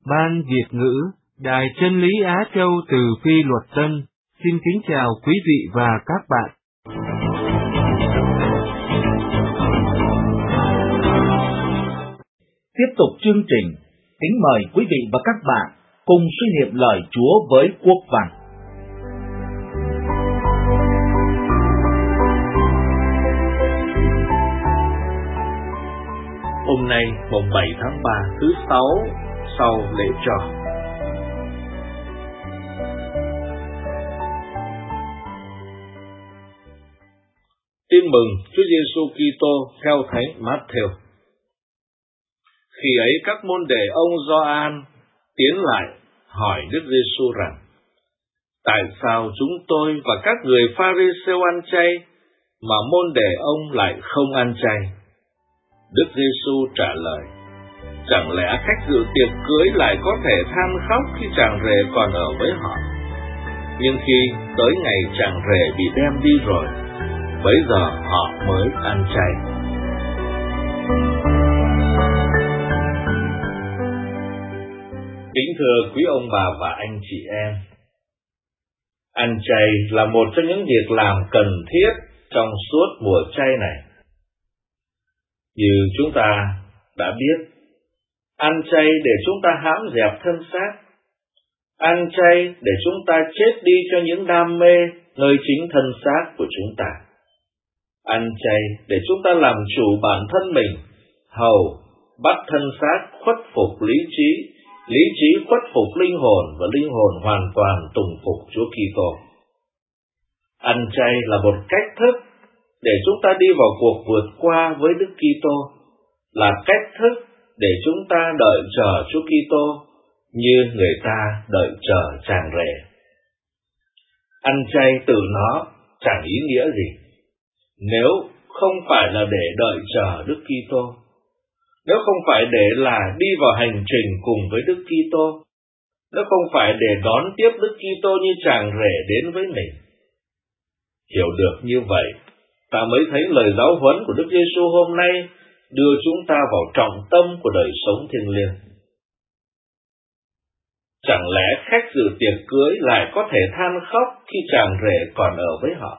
Ban Việt ngữ, Đài Chân lý Á Châu từ Phi Luật Tân, xin kính chào quý vị và các bạn. Tiếp tục chương trình, kính mời quý vị và các bạn cùng suy niệm lời Chúa với quốc văn. Hôm nay mùng 7 tháng 3 thứ Sáu sau lễ trò. Tin mừng Chúa Giêsu Kitô theo Thánh Matthew. Khi ấy các môn đệ ông Gioan tiến lại hỏi Đức Giêsu rằng: tại sao chúng tôi và các người Pha-ri-sêu ăn chay mà môn đệ ông lại không ăn chay? Đức Giêsu trả lời: chẳng lẽ khách dự tiệc cưới lại có thể than khóc khi chàng rể còn ở với họ? Nhưng khi tới ngày chàng rể bị đem đi rồi, bấy giờ họ mới ăn chay. Kính thưa quý ông bà và anh chị em, ăn chay là một trong những việc làm cần thiết trong suốt mùa chay này. Như chúng ta đã biết, ăn chay để chúng ta hãm dẹp thân xác, ăn chay để chúng ta chết đi cho những đam mê nơi chính thân xác của chúng ta, ăn chay để chúng ta làm chủ bản thân mình, hầu bắt thân xác khuất phục lý trí khuất phục linh hồn và linh hồn hoàn toàn tùng phục Chúa Kitô. Ăn chay là một cách thức để chúng ta đi vào cuộc vượt qua với Đức Kitô, là cách thức để chúng ta đợi chờ Chúa Kitô như người ta đợi chờ chàng rể. Ăn chay từ nó chẳng ý nghĩa gì nếu không phải là để đợi chờ Đức Kitô, nếu không phải để là đi vào hành trình cùng với Đức Kitô, nếu không phải để đón tiếp Đức Kitô như chàng rể đến với mình. Hiểu được như vậy, ta mới thấy lời giáo huấn của Đức Giêsu hôm nay đưa chúng ta vào trọng tâm của đời sống thiêng liêng. Chẳng lẽ khách dự tiệc cưới lại có thể than khóc khi chàng rể còn ở với họ?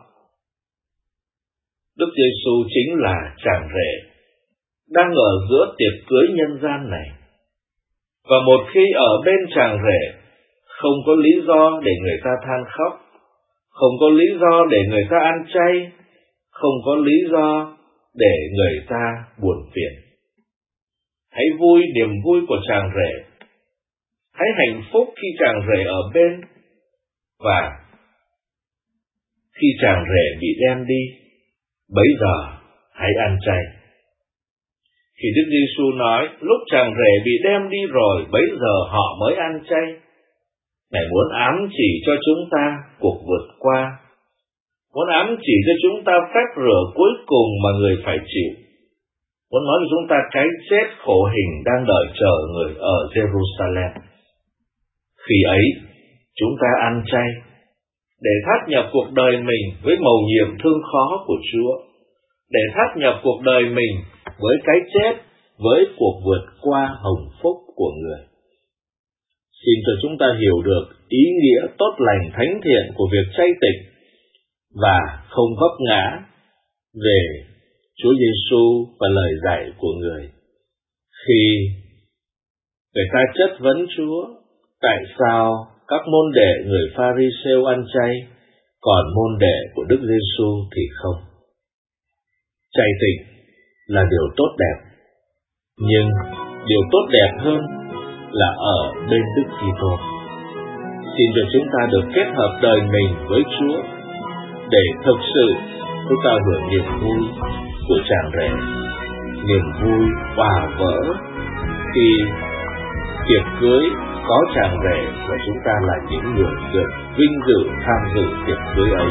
Đức Giêsu chính là chàng rể đang ở giữa tiệc cưới nhân gian này. Và một khi ở bên chàng rể, không có lý do để người ta than khóc, không có lý do để người ta ăn chay, không có lý do để người ta buồn phiền. Hãy vui niềm vui của chàng rể, hãy hạnh phúc khi chàng rể ở bên, và khi chàng rể bị đem đi, bấy giờ hãy ăn chay. Khi Đức Giêsu nói lúc chàng rể bị đem đi rồi, bấy giờ họ mới ăn chay, Ngài muốn ám chỉ cho chúng ta cuộc vượt qua, muốn ám chỉ cho chúng ta phép rửa cuối cùng mà người phải chịu, muốn nói cho chúng ta cái chết khổ hình đang đợi chờ người ở Jerusalem. Khi ấy, chúng ta ăn chay để thắt nhập cuộc đời mình với mầu nhiệm thương khó của Chúa, để thắt nhập cuộc đời mình với cái chết, với cuộc vượt qua hồng phúc của người. Xin cho chúng ta hiểu được ý nghĩa tốt lành thánh thiện của việc chay tịch và không vấp ngã về Chúa Giêsu và lời dạy của người. Khi người ta chất vấn Chúa, tại sao các môn đệ người Pha-ri-sêu ăn chay, còn môn đệ của Đức Giêsu thì không? Chay tịch là điều tốt đẹp, nhưng điều tốt đẹp hơn là ở bên Đức Kitô. Xin cho chúng ta được kết hợp đời mình với Chúa để thực sự chúng ta hưởng niềm vui của chàng rể, niềm vui hòa vỡ khi tiệc cưới có chàng rể và chúng ta là những người được vinh dự tham dự tiệc cưới ấy.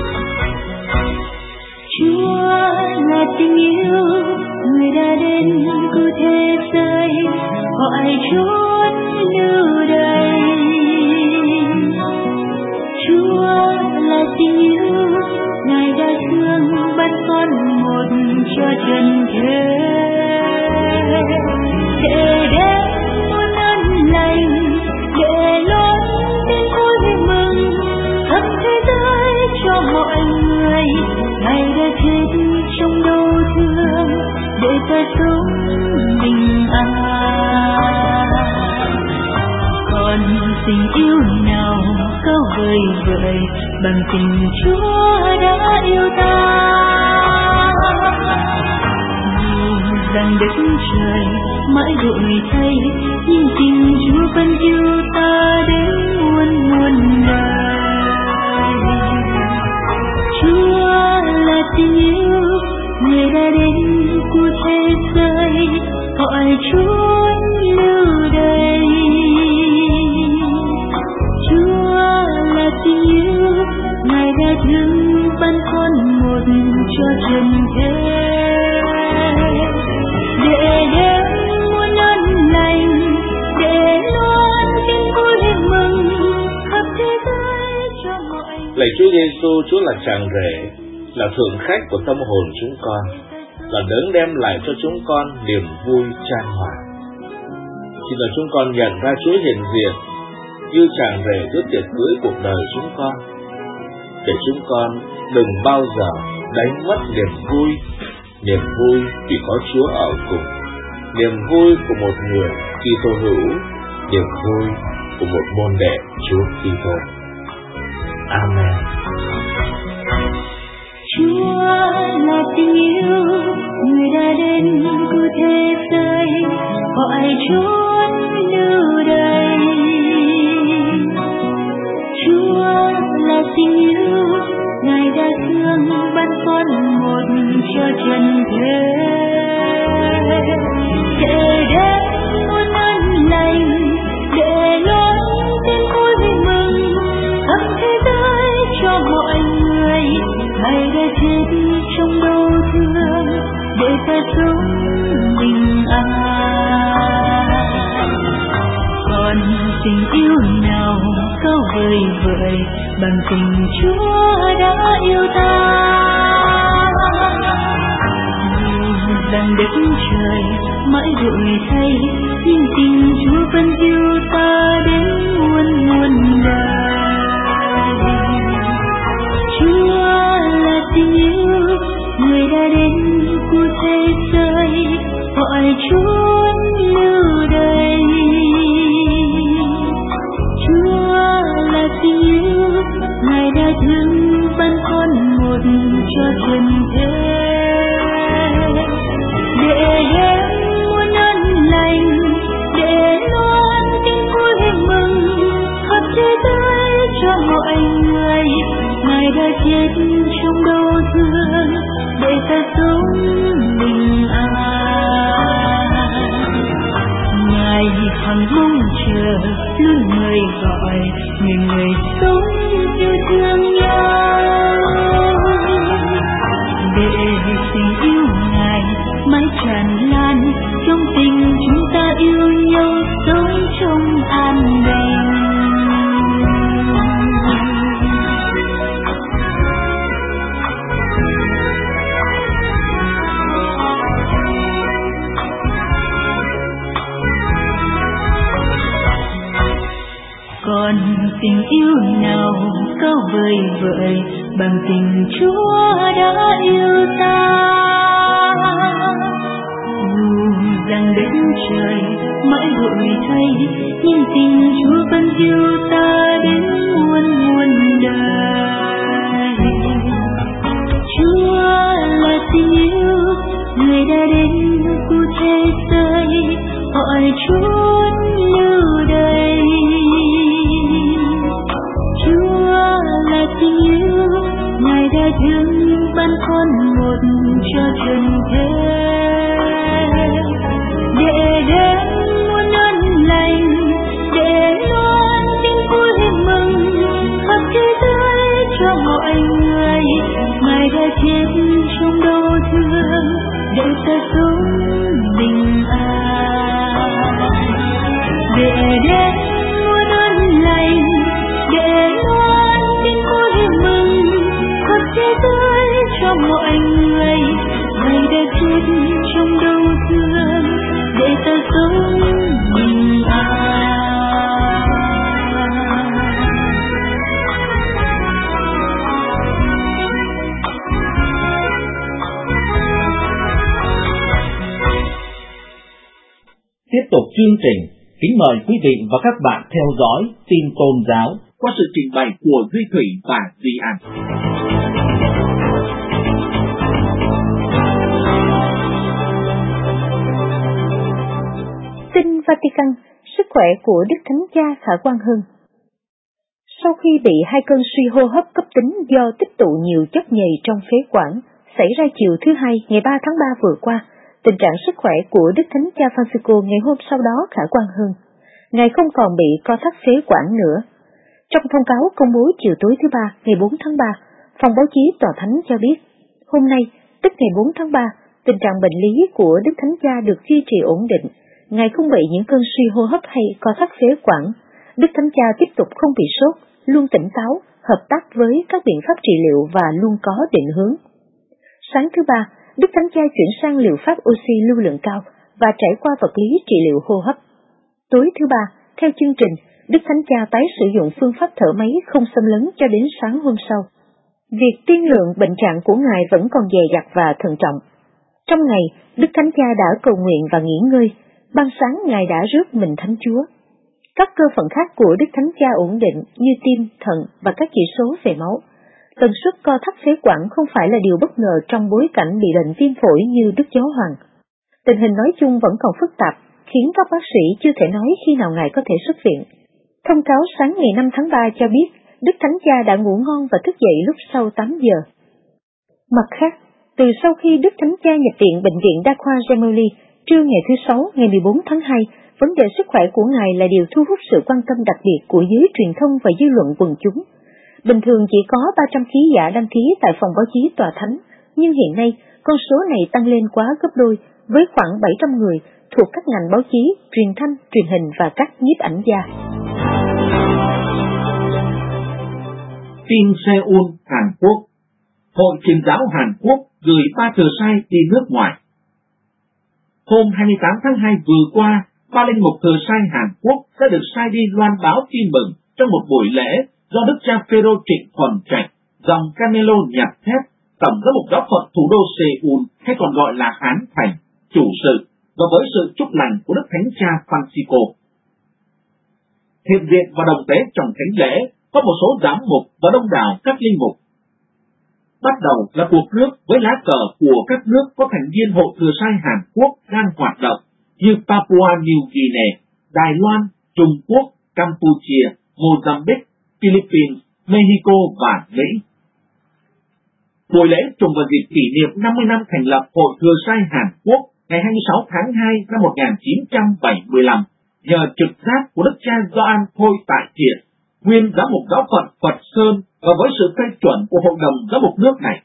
Chúa là tình yêu, người đã đến cứu thế giới, gọi chốn lưu đày. Chúa là tình yêu, Ngài đã thương bắt con một cho trần thế. Để đến muôn ơn lành tình yêu nào cao vời vợi bằng tình Chúa đã yêu ta. Dù rằng đất trời mãi đổi thay, nhưng tình Chúa vẫn yêu ta đến muôn muôn đời. Chúa là tình yêu, Người đã đến của thế giới, gọi Chúa lưu đây. Chúa là tình yêu, Ngài đã thương ban con một cho trần thế, để đem muôn ơn lành, để loan tin vui mừng khắp thế giới cho mọi người. Lạy Chúa Giêsu, Chúa là Tràng Rể, là thượng khách của tâm hồn chúng con, là đấng đem lại cho chúng con niềm vui chan hòa. Xin là chúng con nhận ra Chúa hiện diện như Tràng Rể trước tiệc cưới cuộc đời chúng con, để chúng con đừng bao giờ đánh mất niềm vui vì có Chúa ở cùng, niềm vui của một người Kitô hữu, niềm vui của một môn đệ Chúa Kitô. Amen. Chúa là tình yêu, Người đã đến của thế giới, gọi Chúa lưu đây. Chúa là tình yêu, Ngài đã thương ban con một cho trần thế, để đem muôn ơn lành, để loan tin vui mừng khắp thế giới cho mọi người. Ngài đã chết trong đau thương để ta sống bình an. Còn tình yêu nào cao vời vợi bằng tình Chúa đã yêu ta. Dù rằng đất trời mãi đổi thay, nhưng tình Chúa vẫn yêu ta đến muôn muôn đời. Chúa là tình yêu, Người đã đến của thế giới, gọi Chúa lưu đây. Chúa là tình yêu, Ngài đã thương ban con một cho trần thế, để đem muôn ơn lành, để loan tin vui mừng khắp thế giới cho mọi người. Ngài đã chết trong đau thương để ta sống bình an. Ngài hằng mong chờ luôn mời gọi người sống yêu thương nhau, để tình yêu Ngài mãi tràn lan trong tình chúng ta yêu nhau, sống trong an bình. Còn tình yêu nào cao vời vợi bằng tình Chúa đã yêu ta. Dù rằng đất trời mãi đổi thay, nhưng tình Chúa vẫn yêu ta đến muôn muôn đời. Chúa là tình yêu, Người đã đến của thế giới, gọi Chúa lưu đây. Chúa là tình yêu, Ngài đã thương ban con một cho trần thế, để đem muôn ơn lành, để loan tin vui mừng khắp thế giới cho mọi người. Ngài đã chết trong đau thương để ta sống bình an, để đem muôn ơn lành, để loan tin vui mừng khắp thế giới cho mọi người. Ngài đã chết trong đau thương để ta sống bình an. Tiếp tục chương trình Kính mời quý vị và các bạn theo dõi tin tôn giáo qua sự trình bày của Duy Thủy và Duy An. Tin Vatican, sức khỏe của Đức Thánh Cha khả quan hơn. Sau khi bị 2 cơn suy hô hấp cấp tính do tích tụ nhiều chất nhầy trong phế quản xảy ra chiều thứ Hai ngày 3 tháng 3 vừa qua, tình trạng sức khỏe của Đức Thánh Cha Francisco ngày hôm sau đó khả quan hơn. Ngài không còn bị co thắt phế quản nữa. Trong thông cáo công bố chiều tối thứ Ba ngày 4 tháng 3, phòng báo chí Tòa Thánh cho biết, hôm nay, tức ngày 4 tháng 3, tình trạng bệnh lý của Đức Thánh Cha được duy trì ổn định. Ngài không bị những cơn suy hô hấp hay co thắt phế quản. Đức Thánh Cha tiếp tục không bị sốt, luôn tỉnh táo, hợp tác với các biện pháp trị liệu và luôn có định hướng. Sáng thứ Ba, Đức Thánh Cha chuyển sang liệu pháp oxy lưu lượng cao và trải qua vật lý trị liệu hô hấp. Tối thứ Ba, theo chương trình, Đức Thánh Cha tái sử dụng phương pháp thở máy không xâm lấn cho đến sáng hôm sau. Việc tiên lượng bệnh trạng của Ngài vẫn còn dè dặt và thận trọng. Trong ngày, Đức Thánh Cha đã cầu nguyện và nghỉ ngơi. Ban sáng Ngài đã rước mình Thánh Chúa. Các cơ phận khác của Đức Thánh Cha ổn định như tim, thận và các chỉ số về máu. Tần suất co thắt phế quản không phải là điều bất ngờ trong bối cảnh bị bệnh viêm phổi như Đức Giáo Hoàng. Tình hình nói chung vẫn còn phức tạp, khiến các bác sĩ chưa thể nói khi nào Ngài có thể xuất viện. Thông cáo sáng ngày 5 tháng 3 cho biết Đức Thánh Cha đã ngủ ngon và thức dậy lúc sau 8 giờ. Mặt khác, từ sau khi Đức Thánh Cha nhập viện Bệnh viện Đa khoa Gemelli trưa ngày thứ Sáu ngày 14 tháng 2, vấn đề sức khỏe của Ngài là điều thu hút sự quan tâm đặc biệt của giới truyền thông và dư luận quần chúng. Bình thường chỉ có 300 ký giả đăng ký tại phòng báo chí Tòa Thánh, nhưng hiện nay con số này tăng lên quá gấp đôi với khoảng 700 người thuộc các ngành báo chí, truyền thanh, truyền hình và các nhiếp ảnh gia. Tin Seoul, Hàn Quốc. Hội Truyền giáo Hàn Quốc gửi 3 tờ sai đi nước ngoài. Hôm 28 tháng 2 vừa qua, 301 tờ sai Hàn Quốc sẽ được sai đi loan báo tin mừng trong một buổi lễ do Đức cha Phêrô Trịnh Thuần Trạch, dòng Canelo nhặt thép, tổng giám mục giáo phận thủ đô Seoul hay còn gọi là Hán Thành, chủ sự, và với sự chúc lành của Đức Thánh Cha Francisco. Hiện diện và đồng tế trong thánh lễ có một số giám mục và đông đảo các linh mục. Bắt đầu là cuộc rước với lá cờ của các nước có thành viên Hội Thừa Sai Hàn Quốc đang hoạt động như Papua New Guinea, Đài Loan, Trung Quốc, Campuchia, Mozambique, Philippines, Mexico và Mỹ. Buổi lễ trùng vào dịp kỷ niệm 50 năm thành lập Hội Thừa Sai Hàn Quốc ngày 26 tháng 2 năm 1975 nhờ trực giác của Đức cha Gioan Thôi Tại Thiện, nguyên giám mục giáo phận Phật Sơn, và với sự phê chuẩn của Hội đồng Giám mục nước này.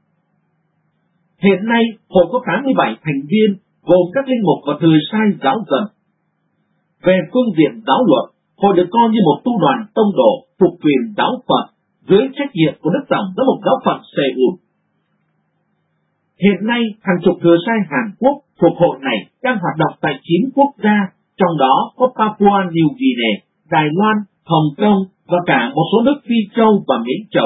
Hiện nay, hội có 87 thành viên, gồm các linh mục và thừa sai giáo dân. Về phương diện giáo luận, hội được coi như một tu đoàn tông đồ thuộc quyền giáo phận dưới trách nhiệm của Đức Tổng Giám mục giáo phận Seoul. Hiện nay, hàng chục thừa sai Hàn Quốc thuộc hội này đang hoạt động tại 9 quốc gia, trong đó có Papua New Guinea, Đài Loan, Hồng Kông và cả một số nước Phi Châu và Mỹ Châu.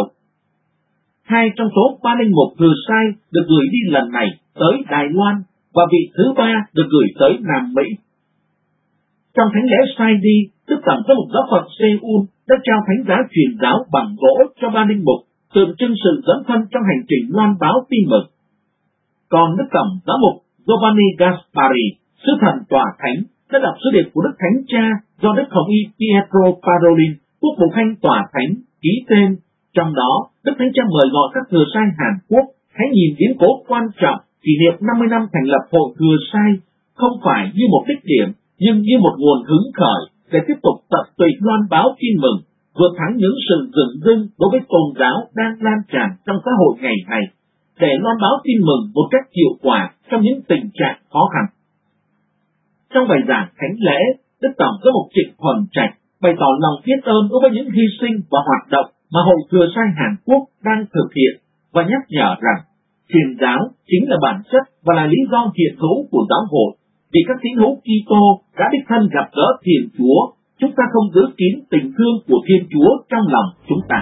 2 trong số 301 thừa sai được gửi đi lần này tới Đài Loan và vị thứ 3 được gửi tới Nam Mỹ. Trong thánh lễ sai đi, Đức Tổng giám mục giáo phận Seoul đã trao thánh giá truyền giáo bằng gỗ cho 3 linh mục, tượng trưng sự dấn thân trong hành trình loan báo tin mừng. Còn Đức Tổng giám mục Giovanni Gaspari, sứ thần tòa thánh, đã đọc sứ điệp của Đức Thánh Cha do Đức Hồng y Pietro Parolin, quốc vụ khanh tòa thánh, ký tên. Trong đó, Đức Thánh Cha mời gọi các thừa sai Hàn Quốc hãy nhìn biến cố quan trọng kỷ niệm 50 năm thành lập Hội Thừa Sai không phải như một đích điểm, nhưng như một nguồn hứng khởi để tiếp tục tận tụy loan báo tin mừng, vượt thắng những sự dửng dưng đối với tôn giáo đang lan tràn trong xã hội ngày này, để loan báo tin mừng một cách hiệu quả trong những tình trạng khó khăn. Trong bài giảng thánh lễ, Đức Tổng giám mục Trịnh Thuần Trạch bày tỏ lòng biết ơn đối với những hy sinh và hoạt động mà Hội Thừa Sai Hàn Quốc đang thực hiện và nhắc nhở rằng truyền giáo chính là bản chất và là lý do hiện hữu của giáo hội. Vì các tín hữu Kitô đã đích thân gặp gỡ Thiên Chúa, chúng ta không giữ kín tình thương của Thiên Chúa trong lòng chúng ta.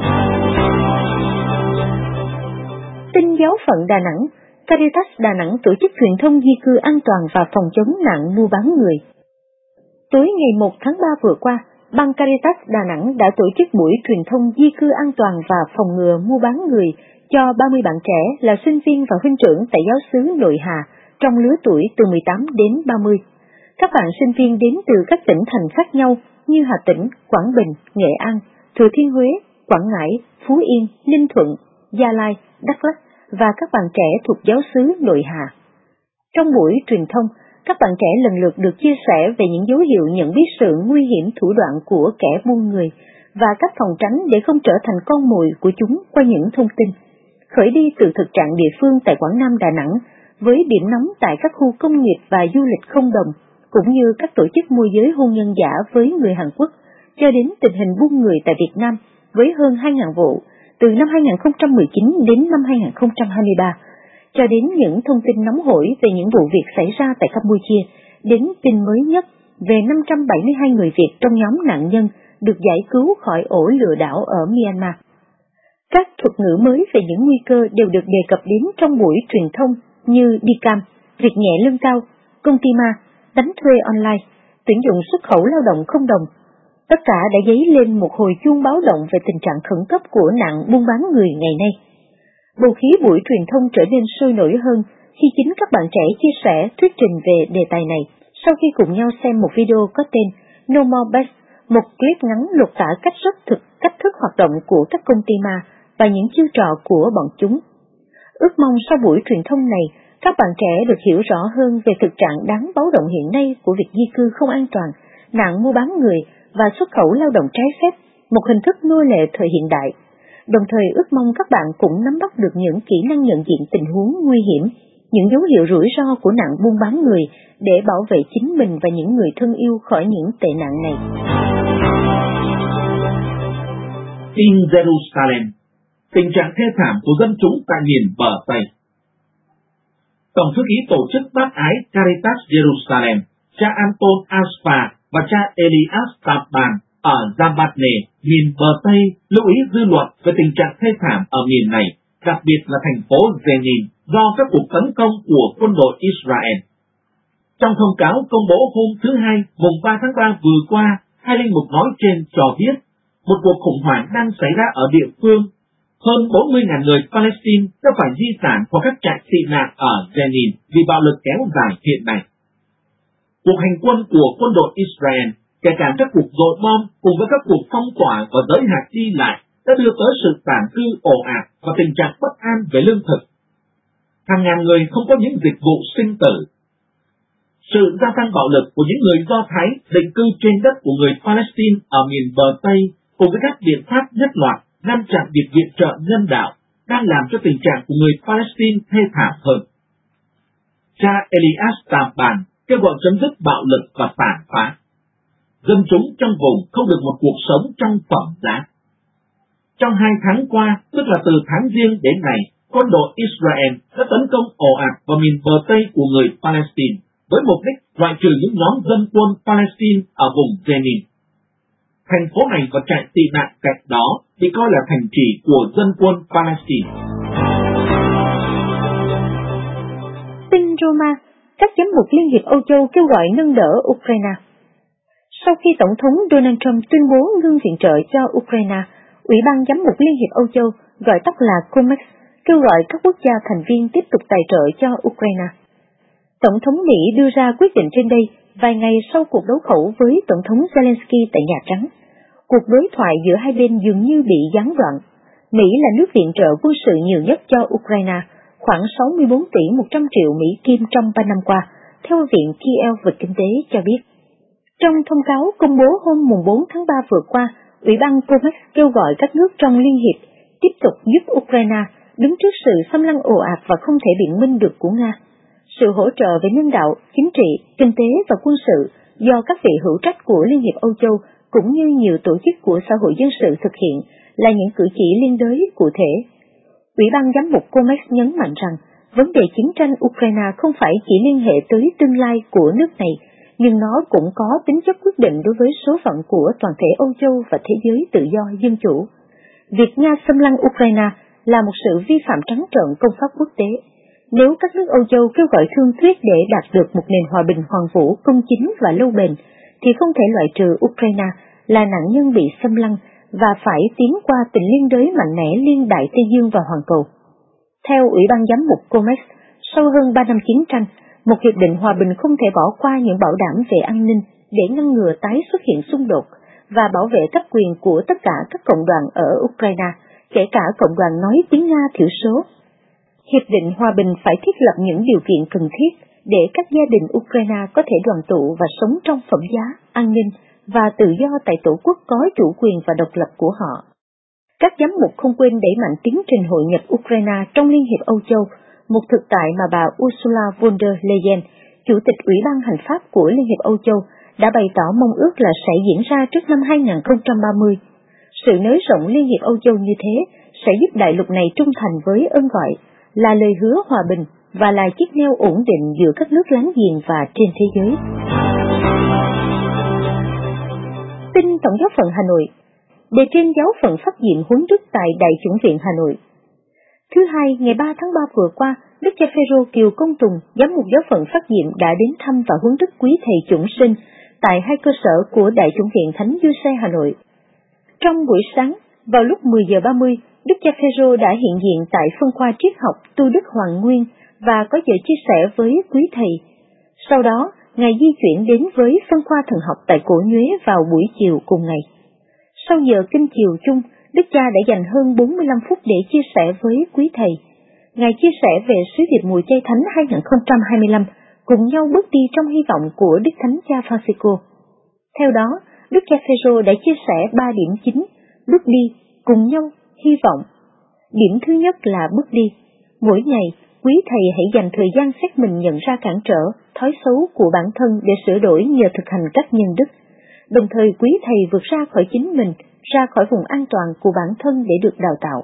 Tin giáo phận Đà Nẵng, Caritas Đà Nẵng tổ chức truyền thông di cư an toàn và phòng chống nạn mua bán người. Tối ngày 1 tháng 3 vừa qua, Ban Caritas Đà Nẵng đã tổ chức buổi truyền thông di cư an toàn và phòng ngừa mua bán người cho 30 bạn trẻ là sinh viên và huynh trưởng tại giáo xứ Nội Hà trong lứa tuổi từ 18 đến 30. Các bạn sinh viên đến từ các tỉnh thành khác nhau như Hà Tĩnh, Quảng Bình, Nghệ An, Thừa Thiên Huế, Quảng Ngãi, Phú Yên, Ninh Thuận, Gia Lai, Đắk Lắk và các bạn trẻ thuộc giáo xứ Nội Hà. Trong buổi truyền thông, các bạn trẻ lần lượt được chia sẻ về những dấu hiệu nhận biết sự nguy hiểm thủ đoạn của kẻ buôn người và cách phòng tránh để không trở thành con mồi của chúng qua những thông tin. Khởi đi từ thực trạng địa phương tại Quảng Nam, Đà Nẵng, với điểm nóng tại các khu công nghiệp và du lịch không đồng, cũng như các tổ chức môi giới hôn nhân giả với người Hàn Quốc, cho đến tình hình buôn người tại Việt Nam với hơn 2.000 vụ từ năm 2019 đến năm 2023, cho đến những thông tin nóng hổi về những vụ việc xảy ra tại Campuchia, đến tin mới nhất về 572 người Việt trong nhóm nạn nhân được giải cứu khỏi ổ lừa đảo ở Myanmar. Các thuật ngữ mới về những nguy cơ đều được đề cập đến trong buổi truyền thông như đi cam, việc nhẹ lương cao, công ty ma, đánh thuê online, tuyển dụng xuất khẩu lao động không đồng. Tất cả đã dấy lên một hồi chuông báo động về tình trạng khẩn cấp của nạn buôn bán người ngày nay. Bầu khí buổi truyền thông trở nên sôi nổi hơn khi chính các bạn trẻ chia sẻ thuyết trình về đề tài này sau khi cùng nhau xem một video có tên No More Bets, một clip ngắn lột tả cách thức hoạt động của các công ty ma và những chiêu trò của bọn chúng. Ước mong sau buổi truyền thông này, các bạn trẻ được hiểu rõ hơn về thực trạng đáng báo động hiện nay của việc di cư không an toàn, nạn mua bán người và xuất khẩu lao động trái phép, một hình thức nô lệ thời hiện đại. Đồng thời ước mong các bạn cũng nắm bắt được những kỹ năng nhận diện tình huống nguy hiểm, những dấu hiệu rủi ro của nạn buôn bán người để bảo vệ chính mình và những người thân yêu khỏi những tệ nạn này. In Jerusalem, tình trạng thê thảm của dân chúng tại miền bờ Tây. Tổng thư ký tổ chức bác ái Caritas Jerusalem, cha Anton Aspa và cha Elias Taban ở Zabatne, miền bờ Tây, lưu ý dư luận về tình trạng thê thảm ở miền này, đặc biệt là thành phố Jenin do các cuộc tấn công của quân đội Israel. Trong thông cáo công bố hôm thứ Hai, mùng 3 tháng 3 vừa qua, hai linh mục nói trên cho biết một cuộc khủng hoảng đang xảy ra ở địa phương. Hơn 40.000 người Palestine đã phải di tản qua các trại tị nạn ở Jenin vì bạo lực kéo dài hiện nay. Cuộc hành quân của quân đội Israel, kể cả các cuộc dội bom cùng với các cuộc phong tỏa và giới hạn đi lại, đã đưa tới sự tản cư ồ ạt và tình trạng bất an về lương thực. Hàng ngàn người không có những dịch vụ sinh tử. Sự gia tăng bạo lực của những người Do Thái định cư trên đất của người Palestine ở miền bờ Tây cùng với các biện pháp nhất loạt ngăn chặn việc viện trợ nhân đạo đang làm cho tình trạng của người Palestine thê thảm hơn. Cha Elias Taban kêu gọi chấm dứt bạo lực và tàn phá. Dân chúng trong vùng không được một cuộc sống trong phẩm giá. Trong 2 tháng qua, tức là từ tháng Giêng đến nay, quân đội Israel đã tấn công ồ ạt vào miền bờ Tây của người Palestine với mục đích loại trừ những nhóm dân quân Palestine ở vùng Jenin. Thành phố này và trại tị nạn cạnh đó bị coi là thành trì của dân quân Palestine. Tin Roma, các giám mục Liên hiệp Âu Châu kêu gọi nâng đỡ Ukraine. Sau khi Tổng thống Donald Trump tuyên bố ngưng viện trợ cho Ukraine, Ủy ban Giám mục Liên hiệp Âu Châu, gọi tắt là COMEX, kêu gọi các quốc gia thành viên tiếp tục tài trợ cho Ukraine. Tổng thống Mỹ đưa ra quyết định trên đây vài ngày sau cuộc đấu khẩu với Tổng thống Zelensky tại Nhà Trắng. Cuộc đối thoại giữa hai bên dường như bị gián đoạn. Mỹ là nước viện trợ quân sự nhiều nhất cho Ukraine, khoảng 64 tỷ 100 triệu Mỹ Kim trong 3 năm qua, theo Viện Kiel về Kinh tế cho biết. Trong thông cáo công bố hôm 4 tháng 3 vừa qua, Ủy ban COMEX kêu gọi các nước trong Liên hiệp tiếp tục giúp Ukraine đứng trước sự xâm lăng ồ ạt và không thể biện minh được của Nga. Sự hỗ trợ về nhân đạo, chính trị, kinh tế và quân sự do các vị hữu trách của Liên hiệp Âu Châu cũng như nhiều tổ chức của xã hội dân sự thực hiện là những cử chỉ liên đới cụ thể. Ủy ban giám mục COMEX nhấn mạnh rằng vấn đề chiến tranh Ukraine không phải chỉ liên hệ tới tương lai của nước này, nhưng nó cũng có tính chất quyết định đối với số phận của toàn thể Âu Châu và thế giới tự do dân chủ. Việc Nga xâm lăng Ukraine là một sự vi phạm trắng trợn công pháp quốc tế. Nếu các nước Âu Châu kêu gọi thương thuyết để đạt được một nền hòa bình hoàn vũ, công chính và lâu bền, thì không thể loại trừ Ukraine là nạn nhân bị xâm lăng và phải tiến qua tình liên đới mạnh mẽ liên Đại Tây Dương và Hoàn Cầu. Theo Ủy ban Giám mục Comex, sau hơn 3 năm chiến tranh, một hiệp định hòa bình không thể bỏ qua những bảo đảm về an ninh để ngăn ngừa tái xuất hiện xung đột và bảo vệ các quyền của tất cả các cộng đoàn ở Ukraine, kể cả cộng đoàn nói tiếng Nga thiểu số. Hiệp định hòa bình phải thiết lập những điều kiện cần thiết để các gia đình Ukraine có thể đoàn tụ và sống trong phẩm giá, an ninh và tự do tại tổ quốc có chủ quyền và độc lập của họ. Các giám mục không quên đẩy mạnh tiến trình hội nhập Ukraine trong Liên hiệp Âu Châu, một thực tại mà bà Ursula von der Leyen, Chủ tịch Ủy ban Hành pháp của Liên hiệp Âu Châu, đã bày tỏ mong ước là sẽ diễn ra trước năm 2030. Sự nới rộng Liên hiệp Âu Châu như thế sẽ giúp đại lục này trung thành với ơn gọi, là lời hứa hòa bình và là chiếc neo ổn định giữa các nước láng giềng và trên thế giới. Tin Tổng giáo phận Hà Nội. Đề trên giáo phận phát diệm huấn đức tại Đại chủng viện Hà Nội. Thứ Hai, ngày 3 tháng 3 vừa qua, Đức cha Phêrô Kiều Công Tùng, giám mục giáo phận phát diệm đã đến thăm và huấn đức quý thầy chủng sinh tại hai cơ sở của Đại chủng viện Thánh Giuse Hà Nội. Trong buổi sáng, vào lúc 10 giờ 30, Đức cha Phêrô đã hiện diện tại phân khoa triết học Tu Đức Hoàng Nguyên và có giờ chia sẻ với quý thầy. Sau đó, Ngài di chuyển đến với phân khoa thần học tại Cổ Nhuế vào buổi chiều cùng ngày. Sau giờ kinh chiều chung, Đức cha đã dành hơn 45 phút để chia sẻ với quý thầy. Ngài chia sẻ về sứ điệp mùa chay thánh 2025, cùng nhau bước đi trong hy vọng của Đức Thánh Cha Francisco. Theo đó, Đức cha Phêrô đã chia sẻ 3 điểm chính: bước đi, cùng nhau, hy vọng. Điểm thứ nhất là bước đi. Mỗi ngày, quý thầy hãy dành thời gian xét mình nhận ra cản trở, thói xấu của bản thân để sửa đổi nhờ thực hành các nhân đức. Đồng thời quý thầy vượt ra khỏi chính mình, ra khỏi vùng an toàn của bản thân để được đào tạo.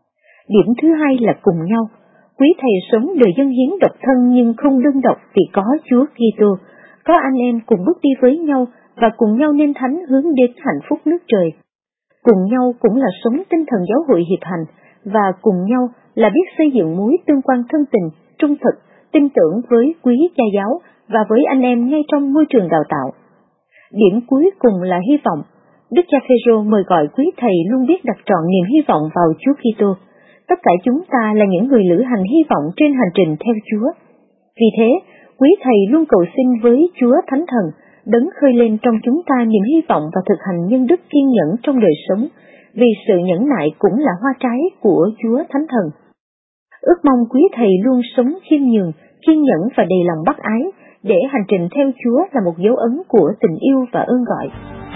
Điểm thứ hai là cùng nhau. Quý thầy sống đời dâng hiến độc thân nhưng không đơn độc vì có Chúa Kitô, có anh em cùng bước đi với nhau và cùng nhau nên thánh hướng đến hạnh phúc nước trời. Cùng nhau cũng là sống tinh thần giáo hội hiệp hành, và cùng nhau là biết xây dựng mối tương quan thân tình, trung thực, tin tưởng với quý cha giáo và với anh em ngay trong môi trường đào tạo. Điểm cuối cùng là hy vọng. Đức cha Phêrô mời gọi quý thầy luôn biết đặt trọn niềm hy vọng vào Chúa Kitô. Tất cả chúng ta là những người lữ hành hy vọng trên hành trình theo Chúa. Vì thế, quý thầy luôn cầu xin với Chúa Thánh Thần, đấng khơi lên trong chúng ta niềm hy vọng và thực hành nhân đức kiên nhẫn trong đời sống, vì sự nhẫn nại cũng là hoa trái của Chúa Thánh Thần. Ước mong quý thầy luôn sống khiêm nhường, kiên nhẫn và đầy lòng bác ái, để hành trình theo Chúa là một dấu ấn của tình yêu và ơn gọi.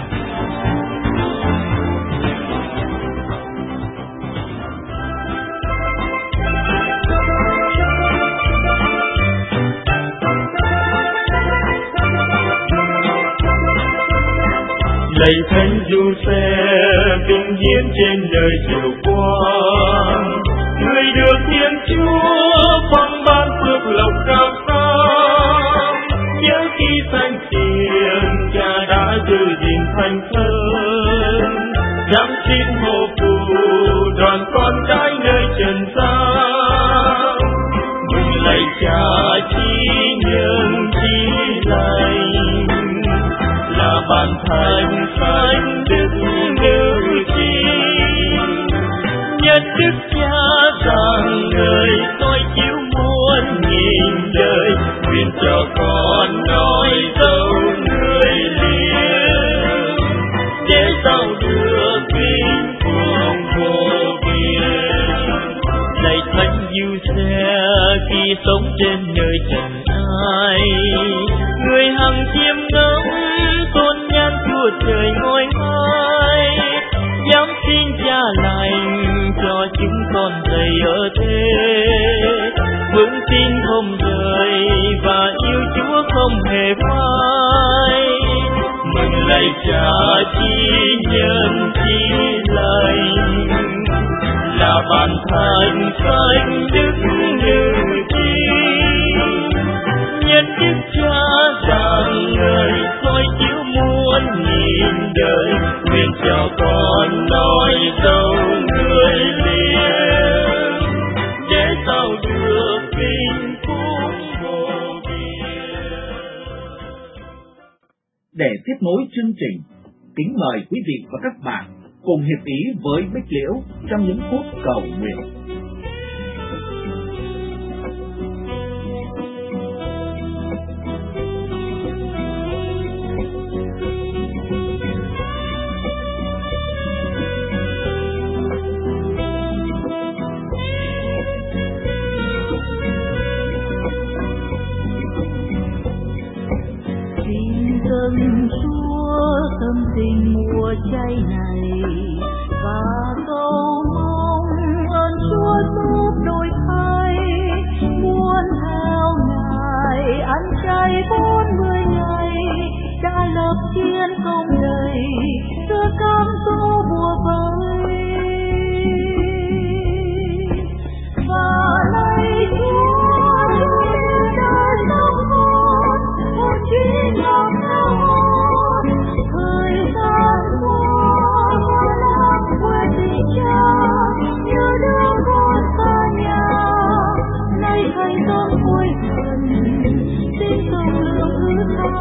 Lạy Thánh Giuse vinh hiển trên đời triều quang, người được Thiên Chúa phong ban phước lộc cao sang. Nhớ khi sanh tiền Cha đã giữ gìn thành thân, dám xin hộ phù đoàn con cái nơi trần gian. Mừng lạy Cha chi nhân chi lành, là ban thánh thánh đức nữ chi. Nhất đức Cha rằng người soi chiếu muôn nghìn đời, nguyện cho con nói dấu người liền, để giàu được vinh quang vô biên. Lạy Thánh Giuse khi sống trên nơi trần ai, người hằng chiêm ngưỡng tôn nhan của trời ngôi hai, dám xin Cha lành cho chúng con dày ở thế, vững tin không rời và yêu Chúa không hề phai. Mừng lạy Cha chi nhân chi lành, là ban thánh thánh đức nữ chi. Nhất đức Cha rằng người soi chiếu muôn nghìn đời, nguyện cho con nói dấu người liền, để giàu được vinh phúc vô biên. để tiếp nối chương trình, kính mời quý vị và các bạn cùng hiệp ý với Bích Liễu trong những phút cầu nguyện. Dâng Chúa tâm tình mùa chay này và cầu mong ơn Chúa giúp đổi thay, muốn theo Ngài ăn chay 40 ngày đã lập chiến công đầy xưa cam dỗ bùa vây. Và lạy Chúa đời sống con hồn trí ngọc thời gian qua làm quên đi cha như đứa con xa nhà, nay thầy con cuối dần xin rộng lượng thứ tha.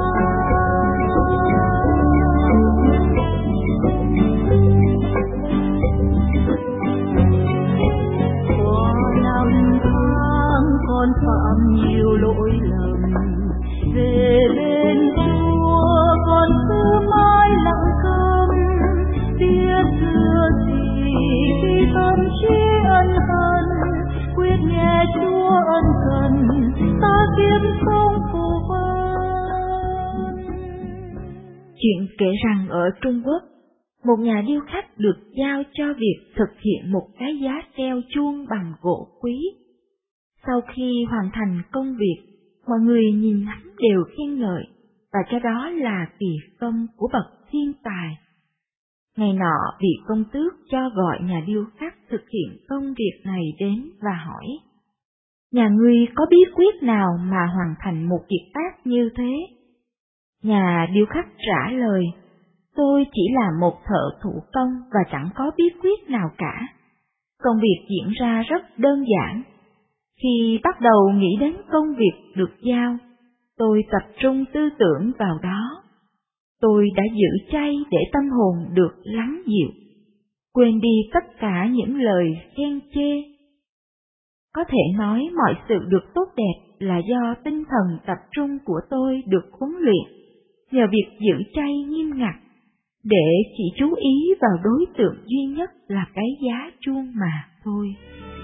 Qua năm tháng con phạm nhiều lỗi lầm, về bên Chúa con cứ mãi lặng câm, biết xưa gì khi tâm trí ân hận, quyết nghe Chúa ân cần ta kiếm sống phù vân. Chuyện kể rằng ở Trung Quốc, một nhà điêu khắc được giao cho việc thực hiện một cái giá treo chuông bằng gỗ quý. Sau khi hoàn thành công việc, mọi người nhìn hắn đều khen ngợi và cho đó là kỳ công của bậc thiên tài. Ngày nọ, vị công tước cho gọi nhà điêu khắc thực hiện công việc này đến và hỏi: nhà ngươi có bí quyết nào mà hoàn thành một kiệt tác như thế? Nhà điêu khắc trả lời: tôi chỉ là một thợ thủ công và chẳng có bí quyết nào cả. Công việc diễn ra rất đơn giản. Khi bắt đầu nghĩ đến công việc được giao, tôi tập trung tư tưởng vào đó. Tôi đã giữ chay để tâm hồn được lắng dịu, quên đi tất cả những lời khen chê. Có thể nói mọi sự được tốt đẹp là do tinh thần tập trung của tôi được huấn luyện nhờ việc giữ chay nghiêm ngặt, để chỉ chú ý vào đối tượng duy nhất là cái giá chuông mà thôi.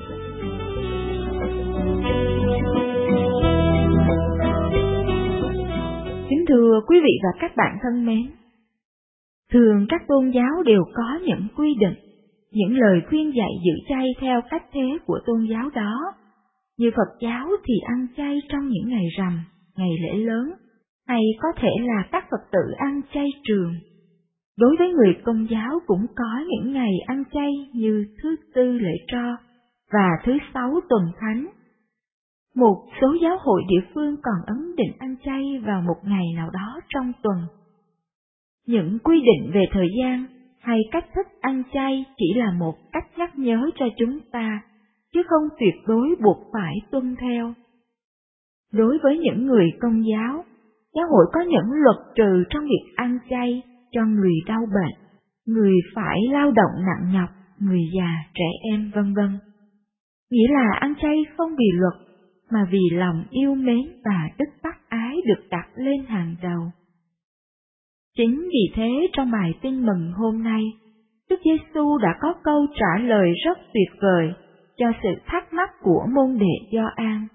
Kính thưa quý vị và các bạn thân mến, thường các tôn giáo đều có những quy định, những lời khuyên dạy giữ chay theo cách thế của tôn giáo đó. Như Phật giáo thì ăn chay trong những ngày rằm, ngày lễ lớn, hay có thể là các Phật tử ăn chay trường. Đối với người Công giáo cũng có những ngày ăn chay như thứ Tư lễ Tro và thứ Sáu tuần thánh. Một số giáo hội địa phương còn ấn định ăn chay vào một ngày nào đó trong tuần. Những quy định về thời gian hay cách thức ăn chay chỉ là một cách nhắc nhớ cho chúng ta, chứ không tuyệt đối buộc phải tuân theo. Đối với những người Công giáo, giáo hội có những luật trừ trong việc ăn chay cho người đau bệnh, người phải lao động nặng nhọc, người già, trẻ em, vân vân. Nghĩa là ăn chay không vì luật, mà vì lòng yêu mến và đức bác ái được đặt lên hàng đầu. Chính vì thế trong bài tin mừng hôm nay, Đức Giêsu đã có câu trả lời rất tuyệt vời cho sự thắc mắc của môn đệ Gioan.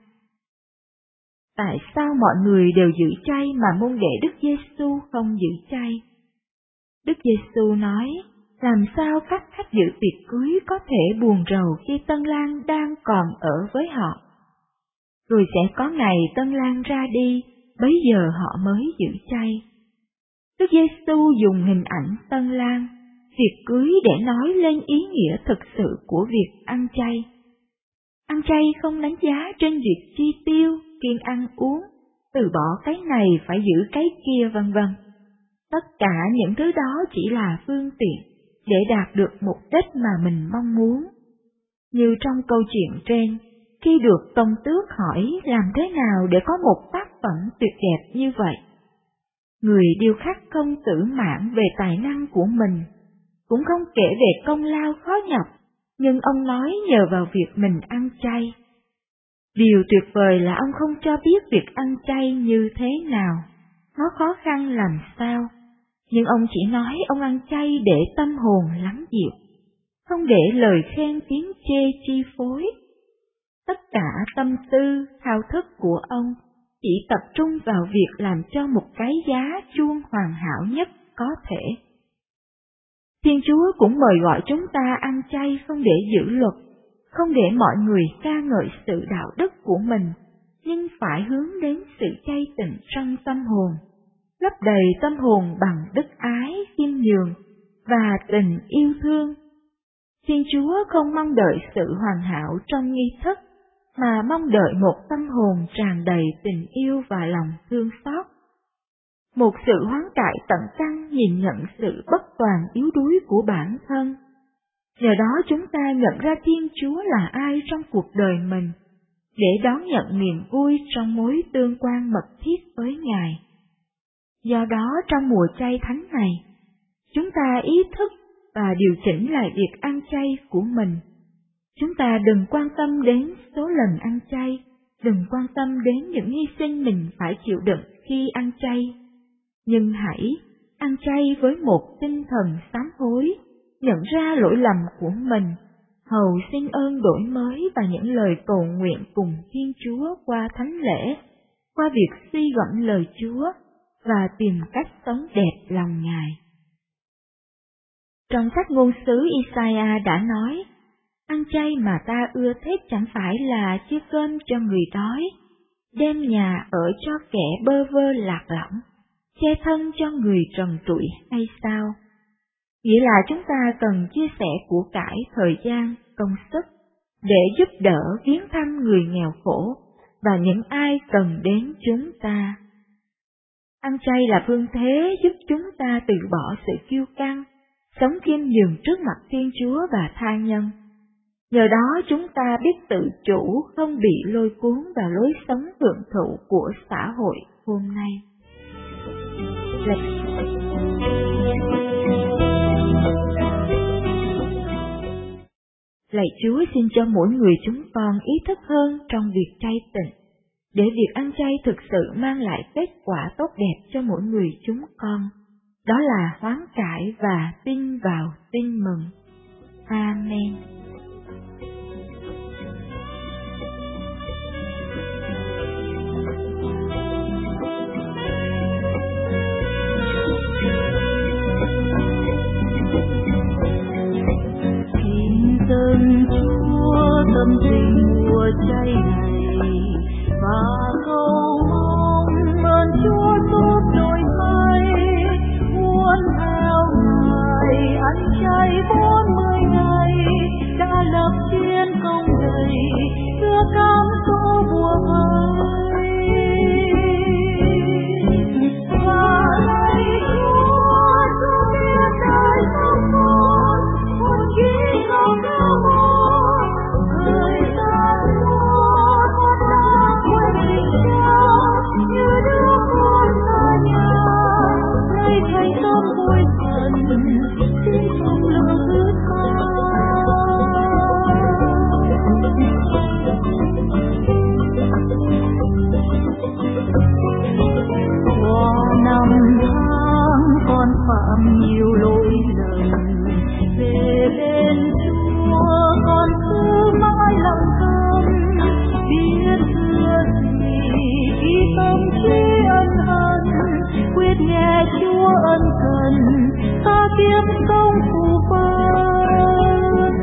Tại sao mọi người đều giữ chay mà môn đệ Đức Giêsu không giữ chay? Đức Giêsu nói, làm sao các khách dự tiệc cưới có thể buồn rầu khi tân lang đang còn ở với họ? Rồi sẽ có ngày tân lang ra đi, bấy giờ họ mới giữ chay. Đức Giêsu dùng hình ảnh tân lang, tiệc cưới để nói lên ý nghĩa thực sự của việc ăn chay. Ăn chay không đánh giá trên việc chi tiêu, kiêng ăn uống, từ bỏ cái này phải giữ cái kia vân vân. Tất cả những thứ đó chỉ là phương tiện để đạt được mục đích mà mình mong muốn. Như trong câu chuyện trên, khi được công tước hỏi làm thế nào để có một tác phẩm tuyệt đẹp như vậy, Người điêu khắc không tử mãn về tài năng của mình, cũng không kể về công lao khó nhọc, nhưng ông nói nhờ vào việc mình ăn chay. Điều tuyệt vời là ông không cho biết việc ăn chay như thế nào, nó khó khăn làm sao, nhưng ông chỉ nói ông ăn chay để tâm hồn lắng dịu, không để lời khen tiếng chê chi phối. Tất cả tâm tư, thao thức của ông chỉ tập trung vào việc làm cho một cái giá chuông hoàn hảo nhất có thể. Thiên Chúa cũng mời gọi chúng ta ăn chay không để giữ luật, không để mọi người ca ngợi sự đạo đức của mình, nhưng phải hướng đến sự chay tịnh trong tâm hồn, lấp đầy tâm hồn bằng đức ái, khiêm nhường và tình yêu thương. Thiên Chúa không mong đợi sự hoàn hảo trong nghi thức, mà mong đợi một tâm hồn tràn đầy tình yêu và lòng thương xót. Một sự hoán cải tận tăng nhìn nhận sự bất toàn yếu đuối của bản thân. Nhờ đó chúng ta nhận ra Thiên Chúa là ai trong cuộc đời mình, để đón nhận niềm vui trong mối tương quan mật thiết với Ngài. Do đó trong mùa chay thánh này, chúng ta ý thức và điều chỉnh lại việc ăn chay của mình. Chúng ta đừng quan tâm đến số lần ăn chay, đừng quan tâm đến những hy sinh mình phải chịu đựng khi ăn chay, nhưng hãy ăn chay với một tinh thần sám hối, nhận ra lỗi lầm của mình, hầu xin ơn đổi mới và những lời cầu nguyện cùng Thiên Chúa qua thánh lễ, qua việc suy gẫm lời Chúa và tìm cách sống đẹp lòng Ngài. Trong sách ngôn sứ Isaiah đã nói, ăn chay mà ta ưa thích chẳng phải là chia cơm cho người đói, đem nhà ở cho kẻ bơ vơ lạc lõng, che thân cho người trần trụi hay sao? Nghĩa là chúng ta cần chia sẻ của cải, thời gian, công sức để giúp đỡ viếng thăm người nghèo khổ và những ai cần đến chúng ta. Ăn chay là phương thế giúp chúng ta từ bỏ sự kiêu căng, sống khiêm nhường trước mặt Thiên Chúa và tha nhân. Nhờ đó chúng ta biết tự chủ, không bị lôi cuốn vào lối sống hưởng thụ của xã hội hôm nay. Lạy Chúa, xin cho mỗi người chúng con ý thức hơn trong việc chay tịnh, để việc ăn chay thực sự mang lại kết quả tốt đẹp cho mỗi người chúng con. Đó là hoán cải và tin vào tin mừng. Amen. Dâng Chúa tâm tình mùa chay này, và cầu mong ơn Chúa giúp đổi thay. Muốn theo Ngài ăn chay 40 ngày, đã lập chiến công đầy, đưa cám dỗ bùa vây. Và lạy Chúa giúp biết đời sống con, hồn chí không đau buồn, thời gian qua con đã quên tình cha, như đứa con xa nhà, nay thành tâm vui phần, xin trong lượng thứ tha. Qua năm tháng con phạm nhiều lỗi lầm, về bên Chúa con cứ mãi lặng thầm, biết thưa gì khi tâm trí ân hận, quyết nghe Chúa ân cần, ta kiếm công phù vân.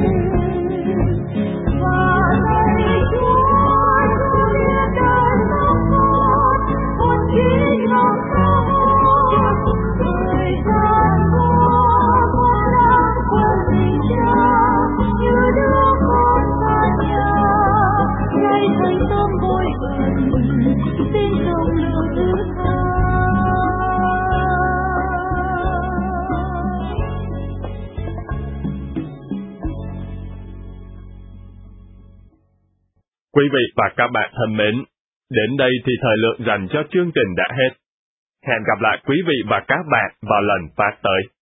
Và lạy Chúa cho biết đời sống con, hồn chí lòng đau buồn, thời gian qua con đã quên tình cha, như đứa con xa nhà, nay thành tâm vội vần, xin trong lượng thứ tha. Quý vị và các bạn thân mến, đến đây thì thời lượng dành cho chương trình đã hết. Hẹn gặp lại quý vị và các bạn vào lần phát tới.